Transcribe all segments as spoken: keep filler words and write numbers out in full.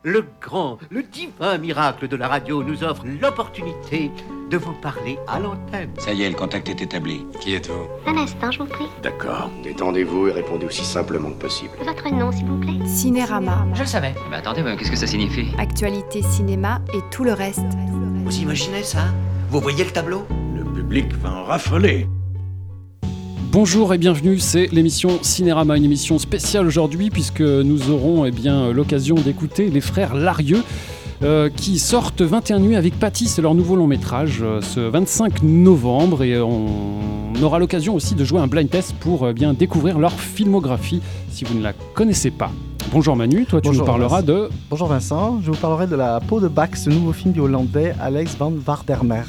Le grand, le divin miracle de la radio nous offre l'opportunité de vous parler à l'antenne. Ça y est, le contact est établi. Qui êtes-vous? Un instant, je vous prie. D'accord. Détendez-vous et répondez aussi simplement que possible. Votre nom, s'il vous plaît. Cinérama. Je le savais. Mais attendez, mais qu'est-ce que ça signifie? Actualité cinéma et tout le reste. Vous imaginez ça? Vous voyez le tableau? Le public va en raffoler. Bonjour et bienvenue, c'est l'émission Cinérama, une émission spéciale aujourd'hui puisque nous aurons eh bien, l'occasion d'écouter les frères Larieux euh, qui sortent vingt et une nuits avec Patty, c'est leur nouveau long métrage euh, ce vingt-cinq novembre et on aura l'occasion aussi de jouer un blind test pour eh bien, découvrir leur filmographie si vous ne la connaissez pas. Bonjour Manu, toi tu Bonjour nous parleras Vincent. de... Bonjour Vincent, je vous parlerai de La peau de Bac, ce nouveau film du Hollandais Alex van Waardermeer.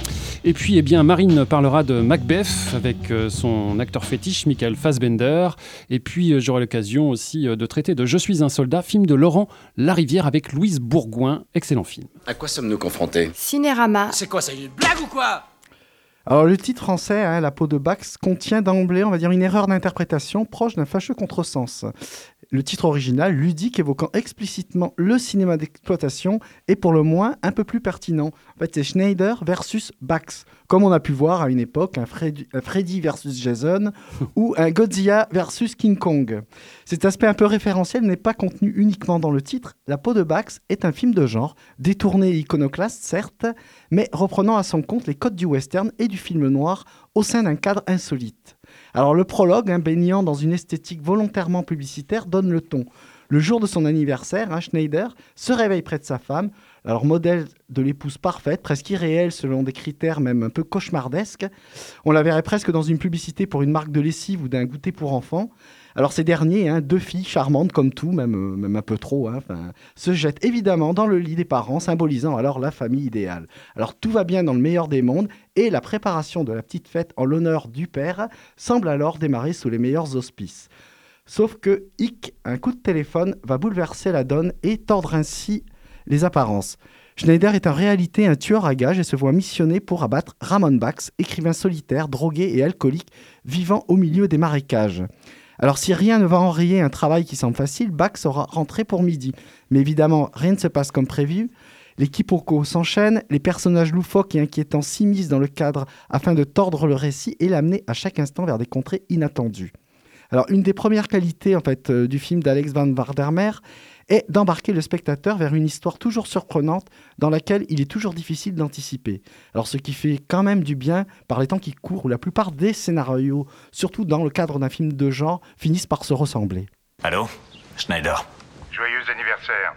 Et puis, eh bien, Marine parlera de Macbeth avec euh, son acteur fétiche, Michael Fassbender. Et puis, euh, j'aurai l'occasion aussi euh, de traiter de Je suis un soldat, film de Laurent Larivière avec Louise Bourgoin. Excellent film. À quoi sommes-nous confrontés? Cinérama. C'est quoi, ça, une blague ou quoi? Alors le titre français, hein, La peau de Bac, contient d'emblée, on va dire, une erreur d'interprétation proche d'un fâcheux contresens. Le titre original, ludique, évoquant explicitement le cinéma d'exploitation, est pour le moins un peu plus pertinent. En fait, c'est Schneider versus Bax, comme on a pu voir à une époque un Freddy, un Freddy versus Jason ou un Godzilla versus King Kong. Cet aspect un peu référentiel n'est pas contenu uniquement dans le titre. La peau de Bax est un film de genre, détourné et iconoclaste certes, mais reprenant à son compte les codes du western et du film noir au sein d'un cadre insolite. Alors le prologue, hein, baignant dans une esthétique volontairement publicitaire, donne le ton. Le jour de son anniversaire, hein, Schneider se réveille près de sa femme, alors modèle de l'épouse parfaite, presque irréelle selon des critères même un peu cauchemardesques. On la verrait presque dans une publicité pour une marque de lessive ou d'un goûter pour enfants. Alors ces derniers, hein, deux filles charmantes comme tout, même, euh, même un peu trop, hein, se jettent évidemment dans le lit des parents, symbolisant alors la famille idéale. Alors tout va bien dans le meilleur des mondes et la préparation de la petite fête en l'honneur du père semble alors démarrer sous les meilleurs auspices. Sauf que, hic, un coup de téléphone va bouleverser la donne et tordre ainsi les apparences. Schneider est en réalité un tueur à gages et se voit missionné pour abattre Ramon Bax, écrivain solitaire, drogué et alcoolique, vivant au milieu des marécages. Alors si rien ne va enrayer un travail qui semble facile, Bax sera rentré pour midi. Mais évidemment, rien ne se passe comme prévu. Les quiproquos s'enchaînent, les personnages loufoques et inquiétants s'immiscent dans le cadre afin de tordre le récit et l'amener à chaque instant vers des contrées inattendues. Alors, une des premières qualités en fait, euh, du film d'Alex van Waardermeer est d'embarquer le spectateur vers une histoire toujours surprenante dans laquelle il est toujours difficile d'anticiper. Alors, ce qui fait quand même du bien par les temps qui courent où la plupart des scénarios, surtout dans le cadre d'un film de genre, finissent par se ressembler. Allô? Schneider. Joyeux anniversaire.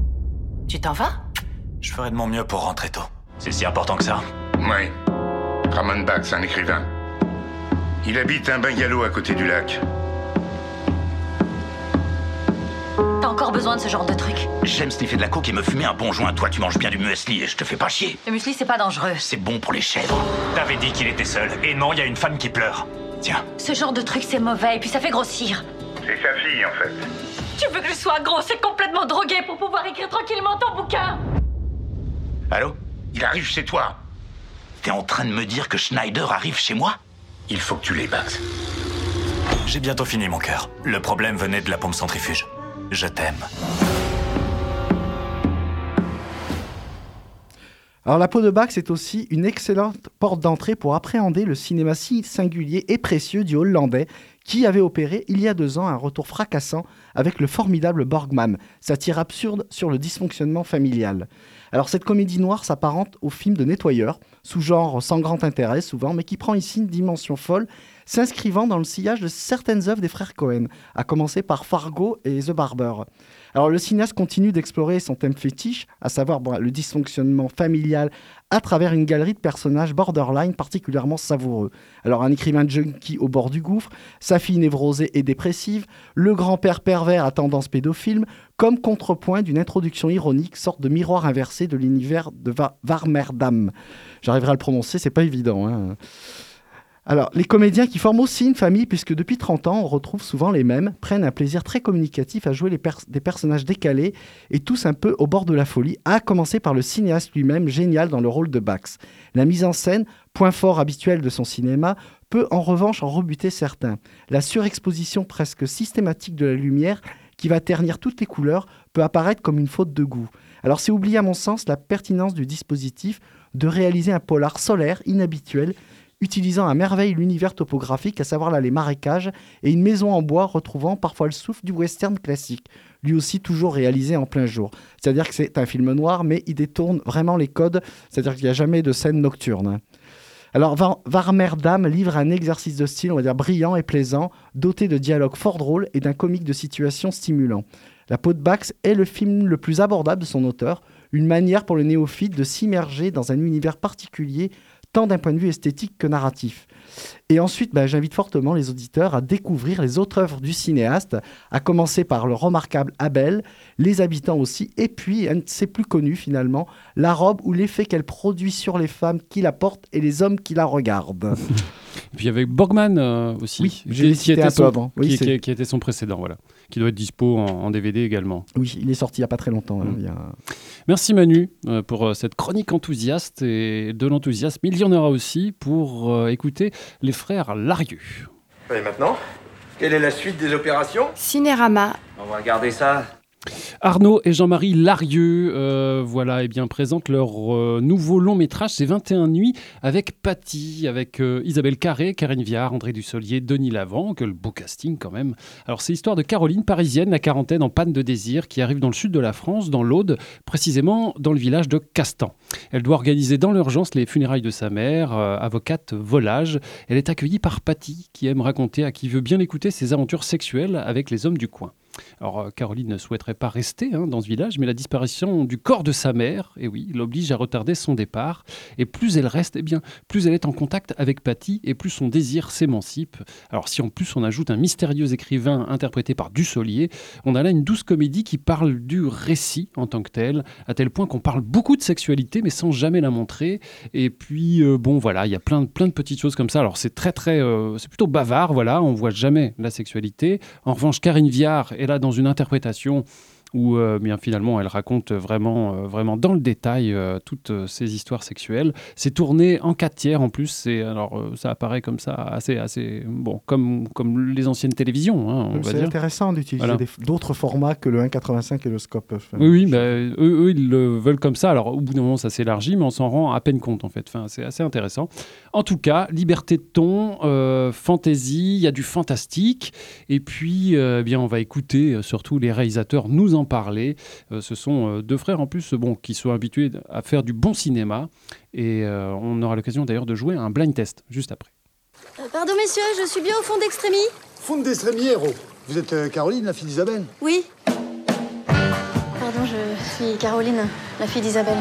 Tu t'en vas? Je ferai de mon mieux pour rentrer tôt. C'est si important que ça? Oui. Ramon Bax, un écrivain. Il habite un bungalow à côté du lac. T'as encore besoin de ce genre de truc? J'aime sniffer de la coke et me fumer un bon joint. Toi, tu manges bien du muesli et je te fais pas chier. Le muesli, c'est pas dangereux. C'est bon pour les chèvres. T'avais dit qu'il était seul. Et non, il y a une femme qui pleure. Tiens. Ce genre de truc, c'est mauvais et puis ça fait grossir. C'est sa fille, en fait. Tu veux que je sois grosse et complètement droguée pour pouvoir écrire tranquillement ton bouquin? Allô? Il arrive chez toi. T'es en train de me dire que Schneider arrive chez moi? Il faut que tu les battes. J'ai bientôt fini, mon cœur. Le problème venait de la pompe centrifuge. Je t'aime. Alors La peau de Bac, c'est aussi une excellente porte d'entrée pour appréhender le cinéma si singulier et précieux du Hollandais qui avait opéré il y a deux ans un retour fracassant avec le formidable Borgman, satire absurde sur le dysfonctionnement familial. Alors cette comédie noire s'apparente au film de nettoyeur, sous-genre sans grand intérêt souvent, mais qui prend ici une dimension folle, s'inscrivant dans le sillage de certaines œuvres des frères Cohen, à commencer par Fargo et The Barber. Alors le cinéaste continue d'explorer son thème fétiche, à savoir bon, le dysfonctionnement familial, à travers une galerie de personnages borderline particulièrement savoureux. Alors un écrivain junkie au bord du gouffre, sa fille névrosée et dépressive, le grand-père pervers à tendance pédophile, comme contrepoint d'une introduction ironique, sorte de miroir inversé de l'univers de Va- Warmerdam. J'arriverai à le prononcer, c'est pas évident, hein. Alors, les comédiens qui forment aussi une famille, puisque depuis trente ans, on retrouve souvent les mêmes, prennent un plaisir très communicatif à jouer les pers- des personnages décalés et tous un peu au bord de la folie, à commencer par le cinéaste lui-même, génial dans le rôle de Bax. La mise en scène, point fort habituel de son cinéma, peut en revanche en rebuter certains. La surexposition presque systématique de la lumière qui va ternir toutes les couleurs, peut apparaître comme une faute de goût. Alors c'est oublier à mon sens la pertinence du dispositif de réaliser un polar solaire inhabituel, utilisant à merveille l'univers topographique, à savoir là les marécages, et une maison en bois retrouvant parfois le souffle du western classique, lui aussi toujours réalisé en plein jour. C'est-à-dire que c'est un film noir, mais il détourne vraiment les codes, c'est-à-dire qu'il n'y a jamais de scène nocturne. Alors, Warmerdam livre un exercice de style, on va dire, brillant et plaisant, doté de dialogues fort drôles et d'un comique de situation stimulant. La peau de Bax est le film le plus abordable de son auteur, une manière pour le néophyte de s'immerger dans un univers particulier, tant d'un point de vue esthétique que narratif. Et ensuite, bah, j'invite fortement les auditeurs à découvrir les autres œuvres du cinéaste, à commencer par le remarquable Abel, Les Habitants aussi, et puis, un de ses plus connus finalement, La Robe ou l'effet qu'elle produit sur les femmes qui la portent et les hommes qui la regardent. Et puis avec Borgman euh, aussi, oui, qui, j'ai qui, était un son, peu avant. Oui, qui, qui, qui était son précédent, voilà, qui doit être dispo en, en D V D également. Oui, il est sorti il n'y a pas très longtemps. Hein, mmh. il y a... Merci Manu euh, pour euh, cette chronique enthousiaste et de l'enthousiasme. Il y en aura aussi pour euh, écouter les frères Larieux. Et maintenant, quelle est la suite des opérations ? Cinérama. On va regarder ça. Arnaud et Jean-Marie Larieux euh, voilà, eh bien, présentent leur euh, nouveau long métrage, c'est vingt et une nuits, avec Paty, avec euh, Isabelle Carré, Karine Viard, André Dussolier, Denis Lavant, que le beau casting quand même. Alors c'est l'histoire de Caroline, parisienne, la quarantaine, en panne de désir, qui arrive dans le sud de la France, dans l'Aude, précisément dans le village de Castan. Elle doit organiser dans l'urgence les funérailles de sa mère, euh, avocate volage. Elle est accueillie par Paty, qui aime raconter à qui veut bien l'écouter ses aventures sexuelles avec les hommes du coin. Alors, Caroline ne souhaiterait pas rester hein, dans ce village, mais la disparition du corps de sa mère, eh oui, l'oblige à retarder son départ. Et plus elle reste, eh bien, plus elle est en contact avec Paty et plus son désir s'émancipe. Alors, si en plus on ajoute un mystérieux écrivain interprété par Dussolier, on a là une douce comédie qui parle du récit en tant que tel, à tel point qu'on parle beaucoup de sexualité, mais sans jamais la montrer. Et puis, euh, bon, voilà, il y a plein, plein de petites choses comme ça. Alors, c'est très, très, euh, c'est plutôt bavard, voilà, on voit jamais la sexualité. En revanche, Karine Viard est là dans une interprétation où euh, bien finalement elle raconte vraiment, euh, vraiment dans le détail euh, toutes euh, ces histoires sexuelles. C'est tourné en quatre tiers en plus, c'est, alors, euh, ça apparaît comme ça, assez, assez bon, comme, comme les anciennes télévisions. Hein, on va c'est dire. Intéressant d'utiliser voilà. des, d'autres formats que le un virgule quatre-vingt-cinq et le scope. Enfin, oui, oui bah, eux, eux ils le veulent comme ça. Alors au bout d'un moment ça s'élargit, mais on s'en rend à peine compte en fait. Enfin, c'est assez intéressant. En tout cas, liberté de ton, euh, fantaisie, il y a du fantastique. Et puis, euh, eh bien, on va écouter euh, surtout les réalisateurs nous en parler. Euh, ce sont euh, deux frères en plus bon, qui sont habitués à faire du bon cinéma. Et euh, on aura l'occasion d'ailleurs de jouer un blind test juste après. Euh, pardon messieurs, je suis bien au fond d'Extrémie. Fond d'Extrémie, héros. Vous êtes euh, Caroline, la fille d'Isabelle ? Oui. Pardon, je suis Caroline, la fille d'Isabelle.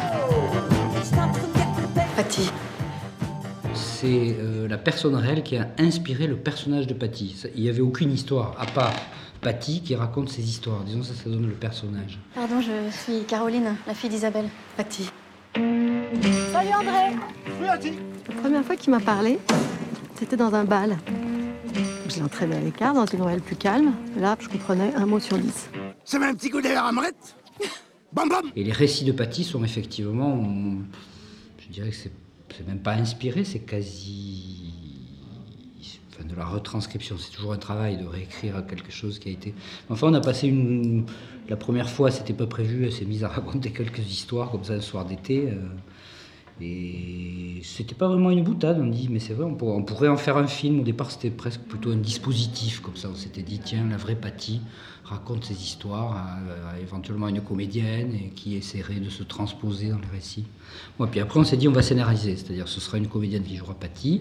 Paty. C'est euh, la personne réelle qui a inspiré le personnage de Paty. Il n'y avait aucune histoire, à part Paty qui raconte ses histoires. Disons ça, ça donne le personnage. Pardon, je suis Caroline, la fille d'Isabelle. Paty. Salut André. Oui, Paty. La première fois qu'il m'a parlé, c'était dans un bal. Je l'ai entraîné à l'écart, dans une ruelle plus calme. Là, je comprenais un mot sur dix. Ça met un petit coup d'air à Amrette. Bam bam. Et les récits de Paty sont effectivement, je dirais que c'est, c'est même pas inspiré, c'est quasi... Enfin, de la retranscription. C'est toujours un travail de réécrire quelque chose qui a été... Enfin, on a passé une... La première fois, c'était pas prévu, elle s'est mise à raconter quelques histoires, comme ça, un soir d'été. Euh... Et c'était pas vraiment une boutade, on dit, mais c'est vrai, on pourrait, on pourrait en faire un film. Au départ, c'était presque plutôt un dispositif, comme ça. On s'était dit, tiens, la vraie Paty raconte ses histoires à, à éventuellement une comédienne et qui essaierait de se transposer dans les récits. Bon, puis après, on s'est dit, on va scénariser, c'est-à-dire ce sera une comédienne qui jouera Paty.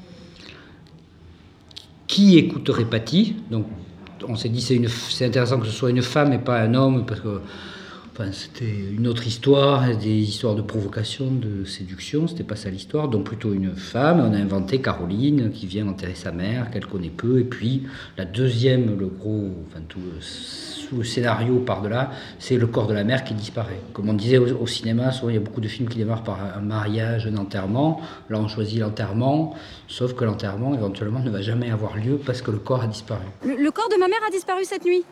Qui écouterait Paty ? Donc, on s'est dit, c'est, une, c'est intéressant que ce soit une femme et pas un homme, parce que enfin, c'était une autre histoire, des histoires de provocation, de séduction, c'était pas ça l'histoire, donc plutôt une femme. On a inventé Caroline, qui vient enterrer sa mère, qu'elle connaît peu, et puis la deuxième, le gros, enfin tout le, sous le scénario par-delà, c'est le corps de la mère qui disparaît. Comme on disait au, au cinéma, souvent il y a beaucoup de films qui démarrent par un mariage, un enterrement. Là on choisit l'enterrement, sauf que l'enterrement éventuellement ne va jamais avoir lieu parce que le corps a disparu. Le, le corps de ma mère a disparu cette nuit.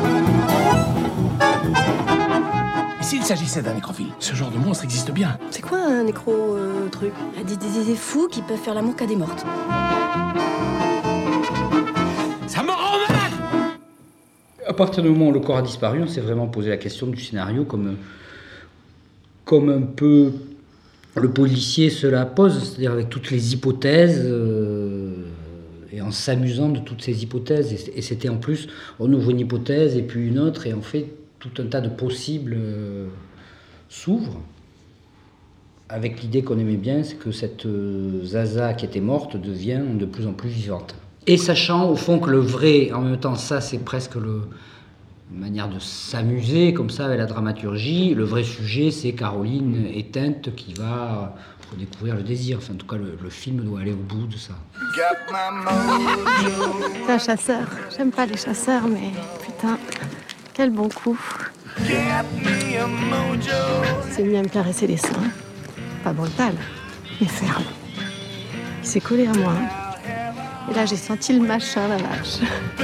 S'il s'agissait d'un nécrophile, ce genre de monstre existe bien. C'est quoi un nécro-truc euh, des, des, des fous qui peuvent faire l'amour qu'à des mortes. Ça me rend malade. partir du moment où le corps a disparu, on s'est vraiment posé la question du scénario comme, comme un peu le policier se la pose, c'est-à-dire avec toutes les hypothèses, euh, et en s'amusant de toutes ces hypothèses. Et, et c'était en plus, on ouvre une hypothèse et puis une autre, et en fait, tout un tas de possibles euh, s'ouvrent, avec l'idée qu'on aimait bien, c'est que cette euh, Zaza qui était morte devient de plus en plus vivante. Et sachant au fond que le vrai, en même temps, ça c'est presque le, une manière de s'amuser comme ça avec la dramaturgie, le vrai sujet c'est Caroline éteinte qui va redécouvrir le désir. Enfin, en tout cas, le, le film doit aller au bout de ça. C'est un chasseur. J'aime pas les chasseurs, mais putain, quel bon coup. C'est mis à me caresser les seins. Pas brutal, mais ferme. Il s'est collé à moi. Et là, j'ai senti le machin, la vache.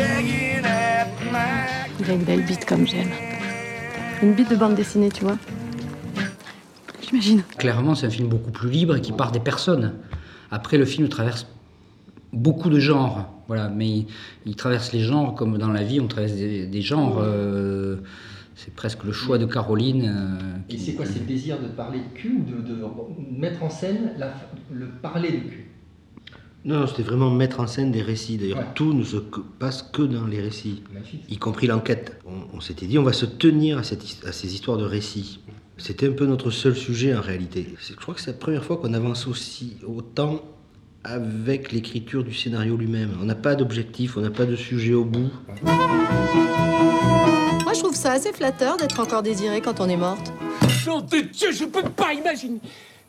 Il a une belle bite comme j'aime. Une bite de bande dessinée, tu vois. J'imagine. Clairement, c'est un film beaucoup plus libre et qui part des personnes. Après, le film traverse beaucoup de genres, voilà, mais il, il traverse les genres comme dans la vie, on traverse des, des genres. Euh, c'est presque le choix de Caroline. Euh, qui... Et c'est quoi, c'est le désir de parler de cul ou de, de mettre en scène la, le parler de cul? Non, c'était vraiment mettre en scène des récits. D'ailleurs, ouais. Tout ne se passe que dans les récits, magnifique. Y compris l'enquête. On, on s'était dit, on va se tenir à, cette, à ces histoires de récits. C'était un peu notre seul sujet en réalité. Je crois que c'est la première fois qu'on avance aussi autant avec l'écriture du scénario lui-même. On n'a pas d'objectif, on n'a pas de sujet au bout. Moi, je trouve ça assez flatteur d'être encore désirée quand on est morte. Nom de Dieu, je peux pas imaginer.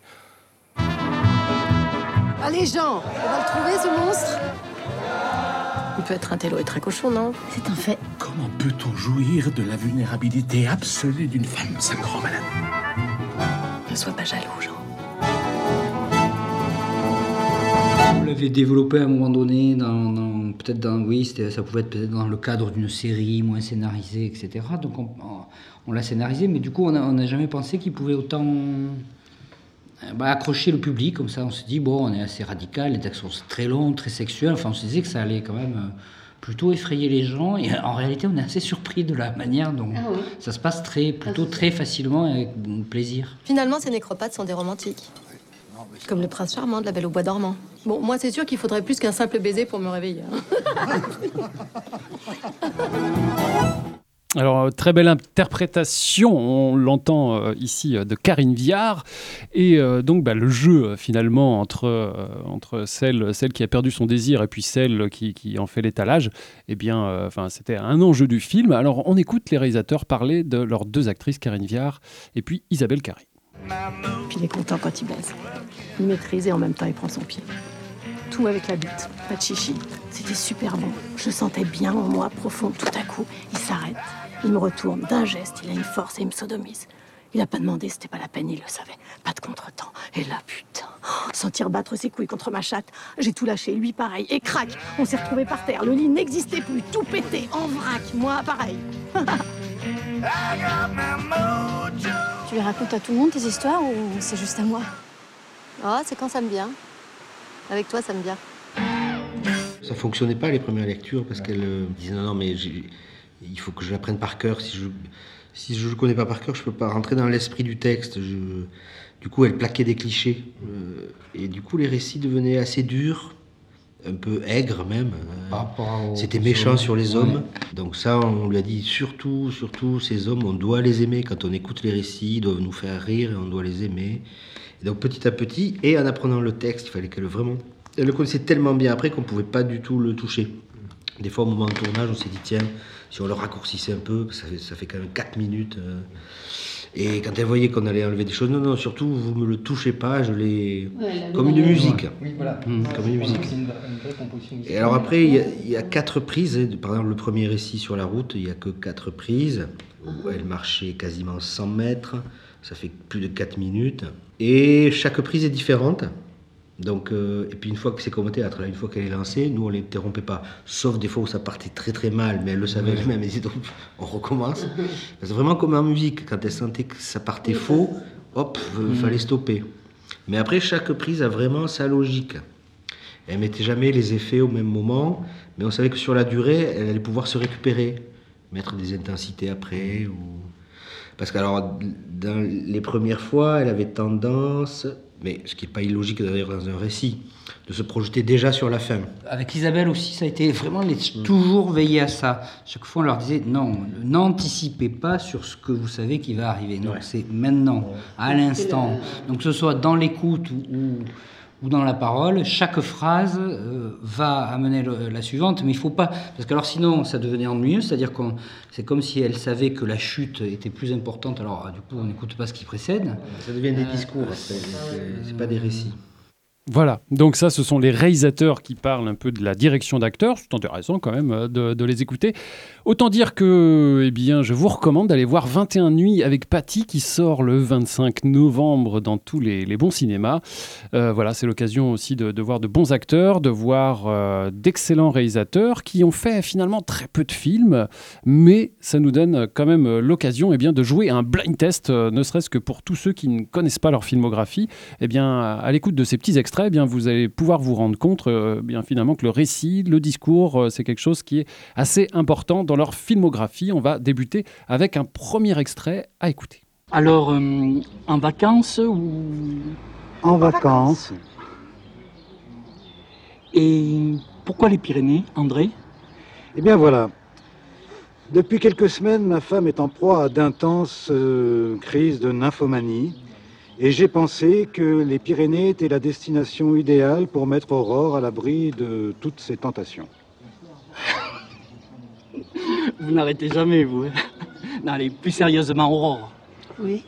Allez, Jean, on va le trouver, ce monstre. Il peut être un télo et très cochon, non? C'est un fait. Comment peut-on jouir de la vulnérabilité absolue d'une femme, ça me rend malade. Ne sois pas jaloux, Jean. Vous l'avez développé à un moment donné, dans, dans, peut-être dans, oui, ça pouvait être peut-être dans le cadre d'une série moins scénarisée, et cetera. Donc on, on, on l'a scénarisé, mais du coup on n'a jamais pensé qu'il pouvait autant bah, accrocher le public. Comme ça, on se dit, bon, on est assez radical, les textes sont très longs, très sexuels. Enfin, on se disait que ça allait quand même plutôt effrayer les gens. Et en réalité, on est assez surpris de la manière dont ah oui. ça se passe très, plutôt ah, très facilement et avec plaisir. Finalement, ces nécropathes sont des romantiques. Comme le prince charmant de La Belle au bois dormant. Bon, moi, c'est sûr qu'il faudrait plus qu'un simple baiser pour me réveiller. Alors, très belle interprétation, on l'entend euh, ici, euh, de Karine Viard. Et euh, donc, bah, le jeu, euh, finalement, entre, euh, entre celle, celle qui a perdu son désir et puis celle qui, qui en fait l'étalage, eh bien, euh, c'était un enjeu du film. Alors, on écoute les réalisateurs parler de leurs deux actrices, Karine Viard et puis Isabelle Carré. Puis il est content quand il baise. Il maîtrise et en même temps il prend son pied. Tout avec la bite, pas de chichi. C'était super bon. Je sentais bien en moi, profond, tout à coup. Il s'arrête, il me retourne d'un geste, il a une force et il me sodomise. Il a pas demandé, c'était pas la peine, il le savait. Pas de contretemps. Et là, putain, sentir battre ses couilles contre ma chatte. J'ai tout lâché, lui pareil, et crac, on s'est retrouvés par terre. Le lit n'existait plus, tout pété, en vrac. Moi, pareil. Tu les racontes à tout le monde, tes histoires, ou c'est juste à moi? Oh, c'est quand ça me vient. Avec toi, ça me vient. Ça fonctionnait pas les premières lectures parce qu'elle euh, disait non, non, mais il faut que je l'apprenne par cœur. Si je si je le connais pas par cœur, je peux pas rentrer dans l'esprit du texte. Je, du coup, elle plaquait des clichés. Euh, et du coup, les récits devenaient assez durs, un peu aigres même. Euh, C'était méchant sur les hommes. Ouais. Donc ça, on lui a dit surtout, surtout, ces hommes, on doit les aimer. Quand on écoute les récits, ils doivent nous faire rire et on doit les aimer. Et donc petit à petit, et en apprenant le texte, il fallait qu'elle vraiment... Elle le connaissait tellement bien après qu'on ne pouvait pas du tout le toucher. Des fois, au moment de tournage, on s'est dit, tiens, si on le raccourcissait un peu, ça fait, ça fait quand même quatre minutes. Euh, et quand elle voyait qu'on allait enlever des choses, non, non, surtout, vous ne me le touchez pas, je l'ai... Ouais, comme une musique. Oui, voilà. Mmh, comme une musique. C'est une, une vraie composition. Et alors après, il y, a, il y a quatre prises. Par exemple, le premier récit sur la route, il n'y a que quatre prises. Où elle marchait quasiment cent mètres. Ça fait plus de quatre minutes. Et chaque prise est différente. Donc, euh, et puis une fois que c'est comme au théâtre, là, une fois qu'elle est lancée, nous on ne l'interrompait pas. Sauf des fois où ça partait très très mal, mais elle le savait elle-même. Elle disait donc on recommence. C'est vraiment comme en musique. Quand elle sentait que ça partait faux, hop, il mmh. fallait stopper. Mais après, chaque prise a vraiment sa logique. Elle ne mettait jamais les effets au même moment, mais on savait que sur la durée, elle allait pouvoir se récupérer. mettre des intensités après. Ou... Parce que alors, dans les premières fois, elle avait tendance, mais ce qui n'est pas illogique d'ailleurs dans un récit, de se projeter déjà sur la fin. Avec Isabelle aussi, ça a été vraiment les, toujours veiller à ça. Chaque fois, on leur disait, non, n'anticipez pas sur ce que vous savez qui va arriver. Non, ouais. C'est maintenant, ouais. à l'instant. Donc que ce soit dans l'écoute ou, ou, ou dans la parole, chaque phrase euh, va amener le, la suivante, mais il ne faut pas... Parce que alors sinon, ça devenait ennuyeux, c'est-à-dire que c'est comme si elle savait que la chute était plus importante, alors du coup, on n'écoute pas ce qui précède. Ça devient des discours, après, c'est, c'est pas des récits. Voilà, donc ça ce sont les réalisateurs qui parlent un peu de la direction d'acteurs, c'est intéressant quand même de, de les écouter. Autant dire que eh bien, je vous recommande d'aller voir vingt et une nuits avec Patty qui sort le vingt-cinq novembre dans tous les, les bons cinémas. Euh, voilà, c'est l'occasion aussi de, de voir de bons acteurs, de voir euh, d'excellents réalisateurs qui ont fait finalement très peu de films, mais ça nous donne quand même l'occasion eh bien, de jouer un blind test, euh, ne serait-ce que pour tous ceux qui ne connaissent pas leur filmographie. Eh bien, à l'écoute de ces petits extraits, Eh bien, vous allez pouvoir vous rendre compte euh, bien, finalement que le récit, le discours, euh, c'est quelque chose qui est assez important dans leur filmographie. On va débuter avec un premier extrait à écouter. Alors, euh, en vacances ou... En vacances. Et pourquoi les Pyrénées, André ? Eh bien voilà. Depuis quelques semaines, ma femme est en proie à d'intenses euh, crises de nymphomanie. Et j'ai pensé que les Pyrénées étaient la destination idéale pour mettre Aurore à l'abri de toutes ces tentations. Vous n'arrêtez jamais, vous. Hein. Non, allez, plus sérieusement, Aurore. Oui.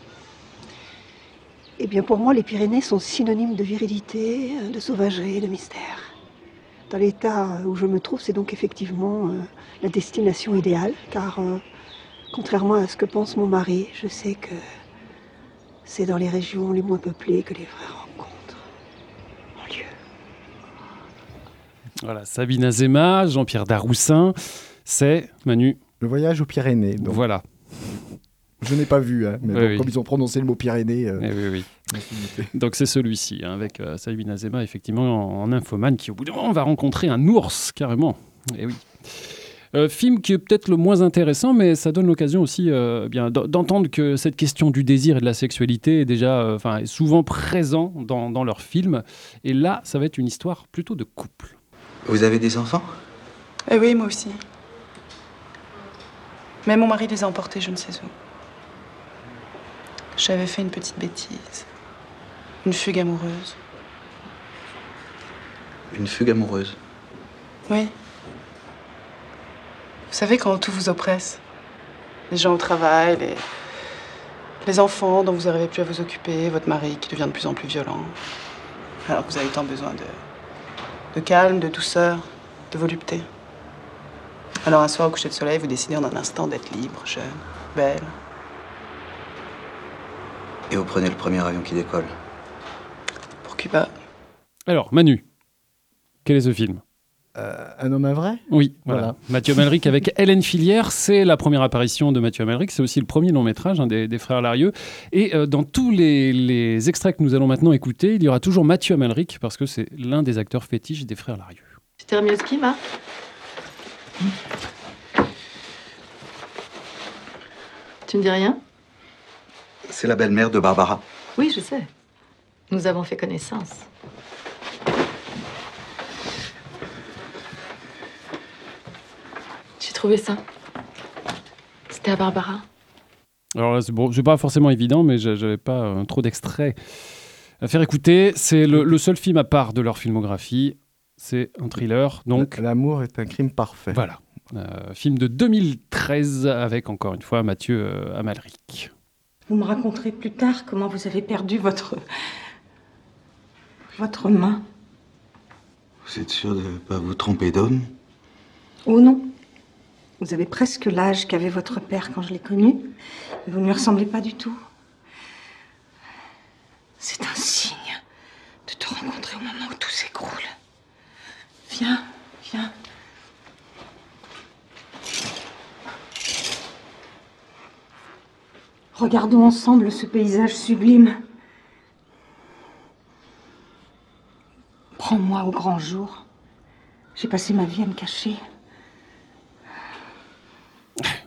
Eh bien, pour moi, les Pyrénées sont synonymes de virilité, de sauvagerie, de mystère. Dans l'état où je me trouve, c'est donc effectivement euh, la destination idéale, car euh, contrairement à ce que pense mon mari, je sais que c'est dans les régions les moins peuplées que les vraies rencontres ont lieu. Voilà, Sabine Azéma, Jean-Pierre Daroussin, c'est, Manu... Le voyage aux Pyrénées. Donc. Voilà. Je n'ai pas vu, hein, mais oui, bon, oui. comme ils ont prononcé le mot Pyrénées... Euh... Eh oui, oui. Donc c'est celui-ci, hein, avec euh, Sabine Azéma, effectivement, en, en nymphomane, qui au bout d'un moment va rencontrer un ours, carrément. Eh oui. Euh, film qui est peut-être le moins intéressant, mais ça donne l'occasion aussi euh, bien, d'entendre que cette question du désir et de la sexualité est déjà euh, est souvent présent dans, dans leurs films. Et là, ça va être une histoire plutôt de couple. Vous avez des enfants ? Eh oui, moi aussi. Mais mon mari les a emportés je ne sais où. J'avais fait une petite bêtise. Une fugue amoureuse. Une fugue amoureuse ? Oui. Vous savez, quand tout vous oppresse, les gens au travail, les, les enfants dont vous n'arrivez plus à vous occuper, votre mari qui devient de plus en plus violent, alors que vous avez tant besoin de, de calme, de douceur, de volupté. Alors un soir au coucher de soleil, vous décidez en un instant d'être libre, jeune, belle. Et vous prenez le premier avion qui décolle. Pour Cuba. Alors, Manu, quel est ce film ? Euh, un homme à vrai ? Oui, voilà. voilà. Mathieu Amalric avec Hélène Filière, c'est la première apparition de Mathieu Amalric, c'est aussi le premier long métrage hein, des, des frères Larieux. Et euh, dans tous les, les extraits que nous allons maintenant écouter, il y aura toujours Mathieu Amalric parce que c'est l'un des acteurs fétiches des frères Larieux. Tu t'es remis au ski, ma ? Tu ne dis rien ? C'est la belle-mère de Barbara. Oui, je sais. Nous avons fait connaissance. J'ai trouvé ça. C'était à Barbara. Alors là, c'est, bon, c'est pas forcément évident, mais j'avais pas euh, trop d'extraits à faire écouter. C'est le, le seul film à part de leur filmographie. C'est un thriller, donc... L'amour est un crime parfait. Voilà. Euh, film de deux mille treize avec, encore une fois, Mathieu euh, Amalric. Vous me raconterez plus tard comment vous avez perdu votre... votre main. Vous êtes sûr de ne pas vous tromper d'homme ? Oh non. Vous avez presque l'âge qu'avait votre père quand je l'ai connu. Mais vous ne lui ressemblez pas du tout. C'est un signe de te rencontrer au moment où tout s'écroule. Viens, viens. Regardons ensemble ce paysage sublime. Prends-moi au grand jour. J'ai passé ma vie à me cacher.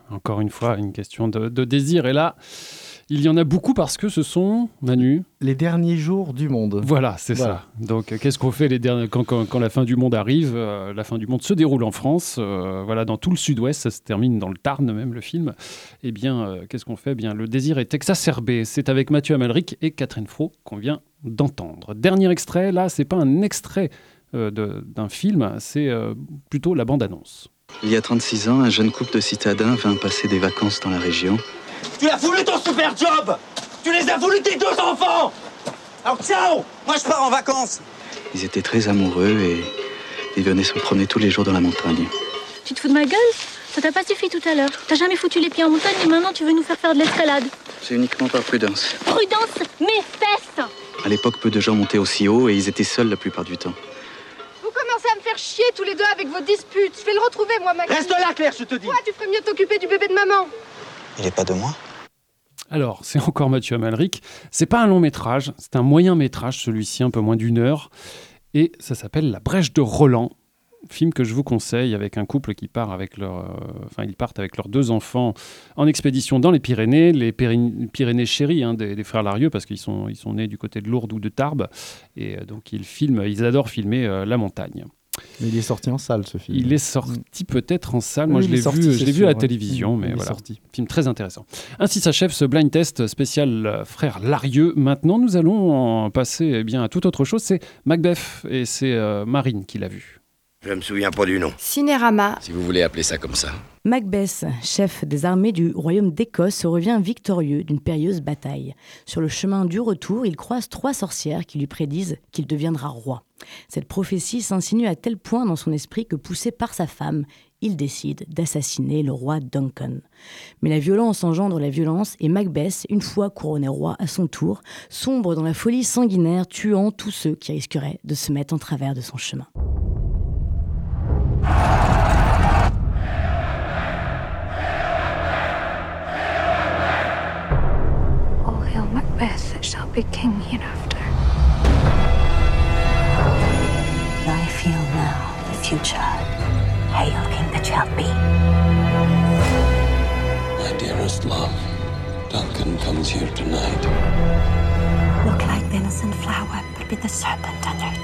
encore une fois, une question de, de désir. Et là, il y en a beaucoup parce que ce sont, Manu... Les derniers jours du monde. Voilà, c'est voilà. ça. Donc, qu'est-ce qu'on fait les derniers... quand, quand, quand la fin du monde arrive euh, La fin du monde se déroule en France, euh, voilà, dans tout le sud-ouest, ça se termine dans le Tarn même, le film. Eh bien, euh, qu'est-ce qu'on fait ? Eh bien, le désir est exacerbé. C'est avec Mathieu Amalric et Catherine Fro qu'on vient d'entendre. Dernier extrait, là, c'est pas un extrait euh, de, d'un film, c'est euh, plutôt la bande-annonce. Il y a trente-six ans, un jeune couple de citadins vint passer des vacances dans la région. Tu as voulu ton super job! Tu les as voulu tes deux enfants! Alors ciao! Moi je pars en vacances! Ils étaient très amoureux et ils venaient se promener tous les jours dans la montagne. Tu te fous de ma gueule? Ça t'a pas suffi tout à l'heure. T'as jamais foutu les pieds en montagne et maintenant tu veux nous faire faire de l'escalade. C'est uniquement par prudence. Prudence, mes fesses! À l'époque, peu de gens montaient aussi haut et ils étaient seuls la plupart du temps. Vous commencez à me faire chier tous les deux avec vos disputes. Je vais le retrouver, moi, Maxime. Reste là, Claire, je te dis. Toi, tu ferais mieux de t'occuper du bébé de maman. Il est pas de moi? Alors, c'est encore Mathieu Amalric. C'est pas un long métrage, c'est un moyen métrage, celui-ci, un peu moins d'une heure. Et ça s'appelle La Brèche de Roland. Film que je vous conseille avec un couple qui part avec leur, euh, enfin ils partent avec leurs deux enfants en expédition dans les Pyrénées, les Pyrénées, Pyrénées chéries hein, des, des frères Larieux parce qu'ils sont, ils sont nés du côté de Lourdes ou de Tarbes et euh, donc ils filment, ils adorent filmer euh, la montagne. Mais il est sorti en salle, ce film. Il est sorti peut-être en salle. Oui, Moi, je l'ai sorti, vu, je l'ai vu à la ouais. télévision, il mais est voilà. sorti. Film très intéressant. Ainsi s'achève ce blind test spécial euh, Frères Larieux. Maintenant, nous allons en passer eh bien, à toute autre chose. C'est Macbeth et c'est euh, Marine qui l'a vu. Je me souviens pas du nom. Cinérama. Si vous voulez appeler ça comme ça. Macbeth, chef des armées du royaume d'Écosse, revient victorieux d'une périlleuse bataille. Sur le chemin du retour, il croise trois sorcières qui lui prédisent qu'il deviendra roi. Cette prophétie s'insinue à tel point dans son esprit que, poussé par sa femme, il décide d'assassiner le roi Duncan. Mais la violence engendre la violence et Macbeth, une fois couronné roi à son tour, sombre dans la folie sanguinaire, tuant tous ceux qui risqueraient de se mettre en travers de son chemin. All hail Macbeth that shall be king hereafter. I feel now the future. Hail king that shall be. My dearest love, Duncan comes here tonight. Look like the innocent flower, but with the serpent under it.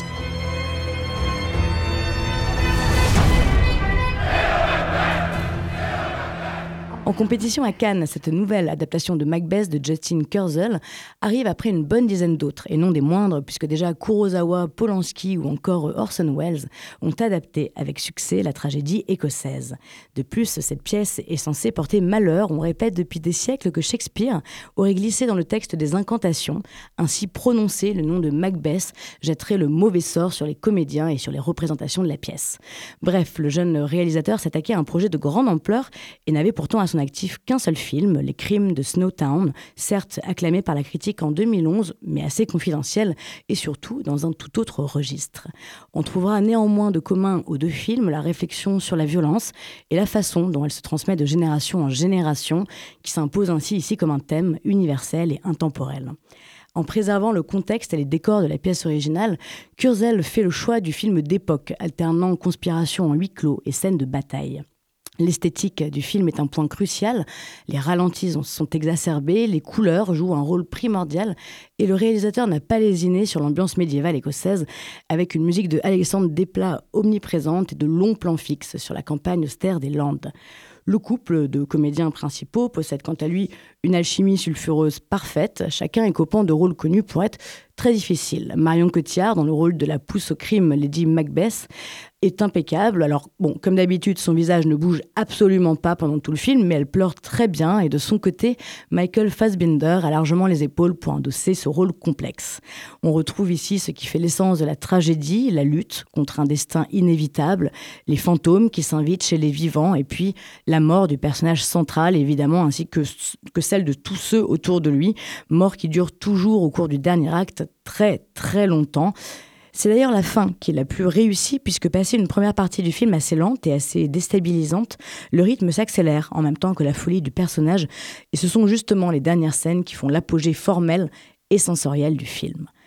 En compétition à Cannes, cette nouvelle adaptation de Macbeth de Justin Kurzel arrive après une bonne dizaine d'autres, et non des moindres, puisque déjà Kurosawa, Polanski ou encore Orson Welles ont adapté avec succès la tragédie écossaise. De plus, cette pièce est censée porter malheur. On répète depuis des siècles que Shakespeare aurait glissé dans le texte des incantations. Ainsi prononcé, le nom de Macbeth jetterait le mauvais sort sur les comédiens et sur les représentations de la pièce. Bref, le jeune réalisateur s'attaquait à un projet de grande ampleur et n'avait pourtant à son actif qu'un seul film, Les Crimes de Snowtown, certes acclamé par la critique en deux mille onze, mais assez confidentiel et surtout dans un tout autre registre. On trouvera néanmoins de commun aux deux films la réflexion sur la violence et la façon dont elle se transmet de génération en génération, qui s'impose ainsi ici comme un thème universel et intemporel. En préservant le contexte et les décors de la pièce originale, Kurzel fait le choix du film d'époque, alternant conspiration en huis clos et scènes de bataille. L'esthétique du film est un point crucial, les ralentis sont exacerbés, les couleurs jouent un rôle primordial et le réalisateur n'a pas lésiné sur l'ambiance médiévale écossaise avec une musique de Alexandre Desplat omniprésente et de longs plans fixes sur la campagne austère des Landes. Le couple de comédiens principaux possède quant à lui une alchimie sulfureuse parfaite, chacun écopant de rôles connus pour être très difficiles. Marion Cotillard, dans le rôle de la pousse au crime, Lady Macbeth, est impeccable. Alors, bon, comme d'habitude, son visage ne bouge absolument pas pendant tout le film, mais elle pleure très bien. Et de son côté, Michael Fassbender a largement les épaules pour endosser ce rôle complexe. On retrouve ici ce qui fait l'essence de la tragédie, la lutte contre un destin inévitable, les fantômes qui s'invitent chez les vivants, et puis la mort du personnage central, évidemment, ainsi que, que celle de tous ceux autour de lui, mort qui dure toujours au cours du dernier acte, très très longtemps. C'est d'ailleurs la fin qui est la plus réussie, puisque passé une première partie du film assez lente et assez déstabilisante, le rythme s'accélère en même temps que la folie du personnage, et ce sont justement les dernières scènes qui font l'apogée formelle et sensorielle du film.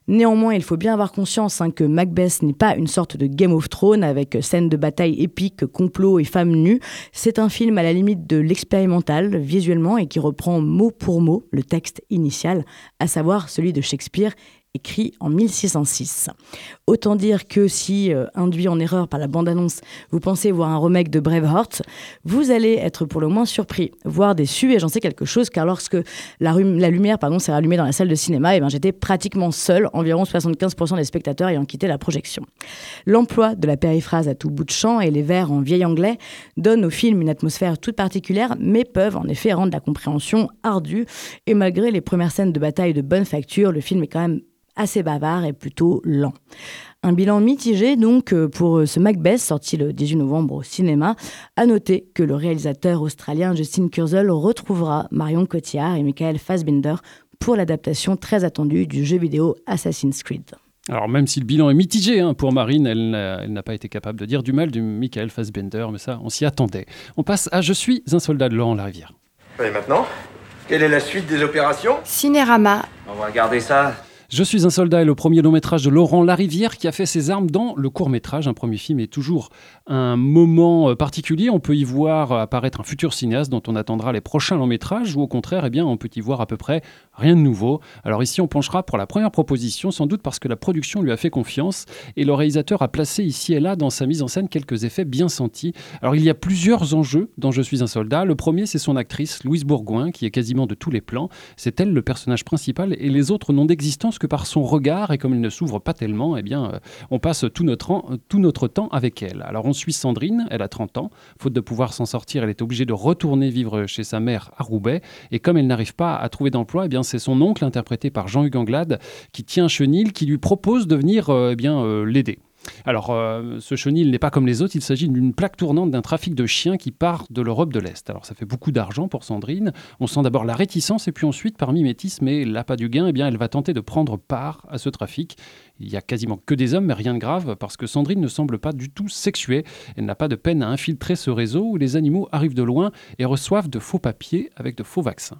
Néanmoins, il faut bien avoir conscience hein, que Macbeth n'est pas une sorte de Game of Thrones avec scènes de bataille épiques, complots et femmes nues. C'est un film à la limite de l'expérimental visuellement et qui reprend mot pour mot le texte initial, à savoir celui de Shakespeare, écrit en mille six cent six. Autant dire que si, euh, induit en erreur par la bande-annonce, vous pensez voir un remake de Braveheart, vous allez être pour le moins surpris, voire déçu, et j'en sais quelque chose, car lorsque la, rum- la lumière pardon, s'est rallumée dans la salle de cinéma, et ben, j'étais pratiquement seule, environ soixante-quinze pour cent des spectateurs ayant quitté la projection. L'emploi de la périphrase à tout bout de champ et les vers en vieil anglais donnent au film une atmosphère toute particulière, mais peuvent en effet rendre la compréhension ardue, et malgré les premières scènes de bataille de bonne facture, le film est quand même assez bavard et plutôt lent. Un bilan mitigé donc pour ce Macbeth sorti le dix-huit novembre au cinéma. À noter que le réalisateur australien Justin Kurzel retrouvera Marion Cotillard et Michael Fassbender pour l'adaptation très attendue du jeu vidéo Assassin's Creed. Alors même si le bilan est mitigé hein, pour Marine, elle n'a, elle n'a pas été capable de dire du mal du Michael Fassbender, mais ça on s'y attendait. On passe à Je suis un soldat de Laurent Larivière. Et maintenant, quelle est la suite des opérations ? Cinérama. On va regarder ça. Je suis un soldat est le premier long-métrage de Laurent Larivière qui a fait ses armes dans le court-métrage. Un premier film est toujours un moment particulier. On peut y voir apparaître un futur cinéaste dont on attendra les prochains longs-métrages ou au contraire, eh bien, on peut y voir à peu près rien de nouveau. Alors ici, on penchera pour la première proposition, sans doute parce que la production lui a fait confiance et le réalisateur a placé ici et là dans sa mise en scène quelques effets bien sentis. Alors il y a plusieurs enjeux dans Je suis un soldat. Le premier, c'est son actrice, Louise Bourgoin, qui est quasiment de tous les plans. C'est elle le personnage principal et les autres n'ont d'existence que par son regard, et comme il ne s'ouvre pas tellement, eh bien, euh, on passe tout notre, an, tout notre temps avec elle. Alors on suit Sandrine, elle a trente ans, faute de pouvoir s'en sortir, elle est obligée de retourner vivre chez sa mère à Roubaix, et comme elle n'arrive pas à trouver d'emploi, eh bien, c'est son oncle, interprété par Jean-Hugues Anglade, qui tient Chenil, qui lui propose de venir euh, eh bien, euh, l'aider. Alors, euh, ce chenil n'est pas comme les autres, il s'agit d'une plaque tournante d'un trafic de chiens qui part de l'Europe de l'Est. Alors, ça fait beaucoup d'argent pour Sandrine. On sent d'abord la réticence et puis ensuite, par mimétisme et l'appât du gain, eh bien, elle va tenter de prendre part à ce trafic. Il n'y a quasiment que des hommes, mais rien de grave, parce que Sandrine ne semble pas du tout sexuée. Elle n'a pas de peine à infiltrer ce réseau où les animaux arrivent de loin et reçoivent de faux papiers avec de faux vaccins.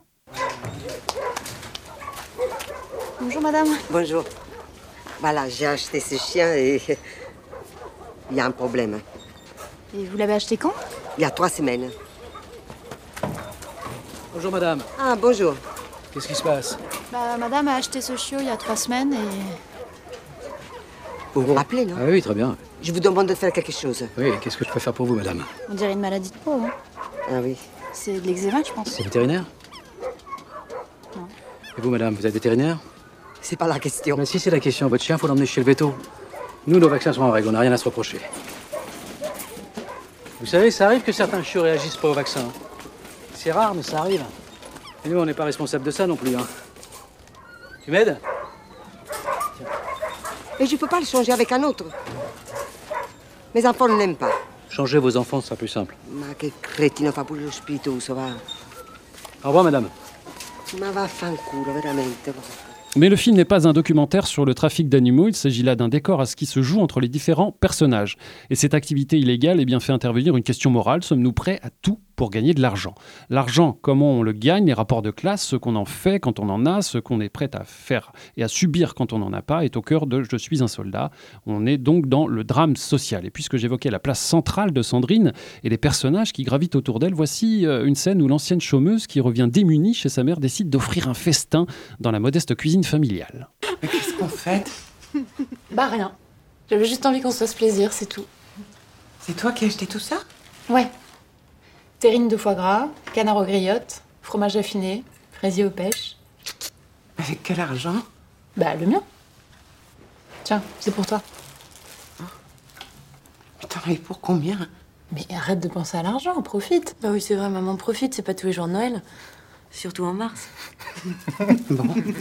Bonjour madame. Bonjour. Voilà, j'ai acheté ce chien et il y a un problème. Et vous l'avez acheté quand? Il y a trois semaines. Bonjour madame. Ah, bonjour. Qu'est-ce qui se passe? Bah, madame a acheté ce chiot il y a trois semaines et... Vous vous rappelez, non? Ah oui, très bien. Je vous demande de faire quelque chose. Oui, qu'est-ce que je peux faire pour vous, madame? On dirait une maladie de peau, hein? Ah oui. C'est de l'eczéma, je pense. C'est vétérinaire? Non. Et vous, madame, vous êtes vétérinaire? C'est pas la question. Mais si c'est la question, votre chien, faut l'emmener chez le véto. Nous, nos vaccins sont en règle, on n'a rien à se reprocher. Vous savez, ça arrive que certains chiots réagissent pas au vaccin. C'est rare, mais ça arrive. Et nous, on n'est pas responsable de ça non plus, hein. Tu m'aides? Mais je peux pas le changer avec un autre. Mes enfants ne l'aiment pas. Changez vos enfants, ce sera plus simple. Ma che cretino fa pure lo spiritoso, va. Au revoir, madame. Ma vaffanculo, veramente. Mais le film n'est pas un documentaire sur le trafic d'animaux, il s'agit là d'un décor à ce qui se joue entre les différents personnages. Et cette activité illégale eh bien, fait intervenir une question morale, sommes-nous prêts à tout pour gagner de l'argent? L'argent, comment on le gagne, les rapports de classe, ce qu'on en fait quand on en a, ce qu'on est prêt à faire et à subir quand on n'en a pas, est au cœur de « Je suis un soldat ». On est donc dans le drame social. Et puisque j'évoquais la place centrale de Sandrine et les personnages qui gravitent autour d'elle, voici une scène où l'ancienne chômeuse qui revient démunie chez sa mère décide d'offrir un festin dans la modeste cuisine familiale. Mais qu'est-ce qu'on fait? Bah rien. J'avais juste envie qu'on se fasse plaisir, c'est tout. C'est toi qui as acheté tout ça? Ouais. Terrine de foie gras, canard aux griottes, fromage affiné, fraisier aux pêches. Avec quel argent? Bah le mien. Tiens, c'est pour toi. Mais t'en as eu pour combien? Mais arrête de penser à l'argent, profite. Bah oui, c'est vrai, maman, profite, c'est pas tous les jours de Noël. Surtout en mars. Bon.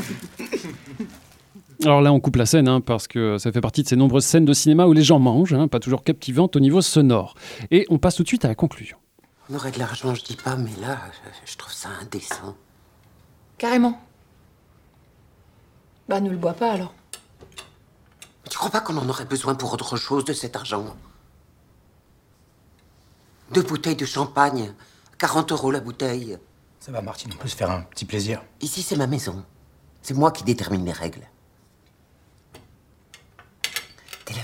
Alors là, on coupe la scène, hein, parce que ça fait partie de ces nombreuses scènes de cinéma où les gens mangent, hein, pas toujours captivantes au niveau sonore. Et on passe tout de suite à la conclusion. On aurait de l'argent, je dis pas, mais là, je trouve ça indécent. Carrément. Bah, ne le bois pas, alors. Mais tu crois pas qu'on en aurait besoin pour autre chose de cet argent? Deux bouteilles de champagne, quarante euros la bouteille. Ça va, Martine, on peut se faire un petit plaisir. Ici, c'est ma maison. C'est moi qui détermine les règles.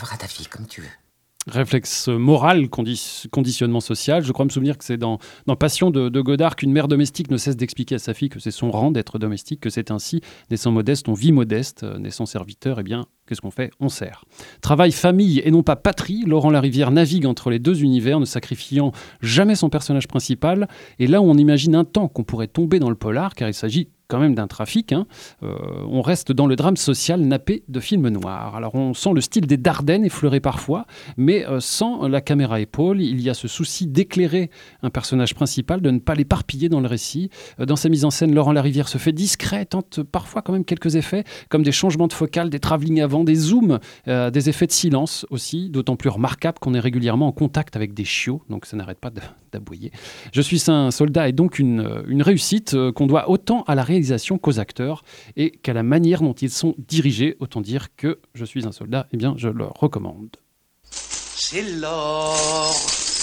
vivras ta vie comme tu veux. Réflexe moral, condi- conditionnement social. Je crois me souvenir que c'est dans, dans Passion de, de Godard qu'une mère domestique ne cesse d'expliquer à sa fille que c'est son rang d'être domestique, que c'est ainsi, naissant modeste, on vit modeste, naissant serviteur, eh bien, qu'est-ce qu'on fait ? On sert. Travail, famille et non pas patrie, Laurent Larivière navigue entre les deux univers, ne sacrifiant jamais son personnage principal. Et là où on imagine un temps qu'on pourrait tomber dans le polar, car il s'agit quand même d'un trafic, hein. euh, on reste dans le drame social nappé de films noirs. Alors on sent le style des Dardennes effleuré parfois, mais euh, sans la caméra épaule, il y a ce souci d'éclairer un personnage principal, de ne pas l'éparpiller dans le récit. Euh, dans sa mise en scène, Laurent Larivière se fait discret, tente parfois quand même quelques effets, comme des changements de focale, des travelling avant, des zooms, euh, des effets de silence aussi, d'autant plus remarquables qu'on est régulièrement en contact avec des chiots, donc ça n'arrête pas de, d'aboyer. Je suis un soldat est donc une, une réussite euh, qu'on doit autant à la réalisation qu'aux acteurs et qu'à la manière dont ils sont dirigés. Autant dire que Je suis un soldat, eh bien, je le recommande. C'est l'or.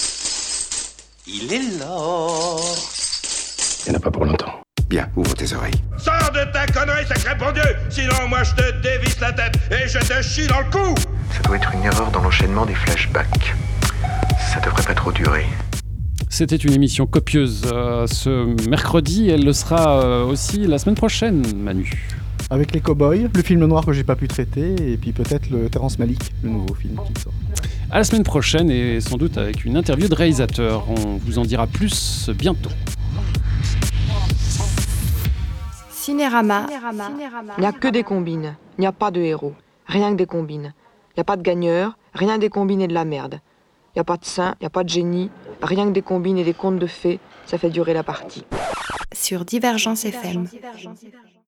Il est l'or. Il n'y en a pas pour longtemps. Bien, ouvre tes oreilles. Sors de ta connerie, sacré bon Dieu. Sinon, moi, je te dévisse la tête et je te chie dans le cou. Ça doit être une erreur dans l'enchaînement des flashbacks. Ça devrait pas trop durer. C'était une émission copieuse euh, ce mercredi. Elle le sera euh, aussi la semaine prochaine, Manu. Avec les Cowboys, le film noir que j'ai pas pu traiter, et puis peut-être le Terrence Malick, le nouveau film qui sort. À la semaine prochaine et sans doute avec une interview de réalisateur. On vous en dira plus bientôt. Cinérama. Il n'y a que des combines. Il n'y a pas de héros. Rien que des combines. Il n'y a pas de gagneurs. Rien que des combines et de la merde. Il n'y a pas de saint, il n'y a pas de génie. Rien que des combines et des contes de fées. Ça fait durer la partie. Sur Divergence F M.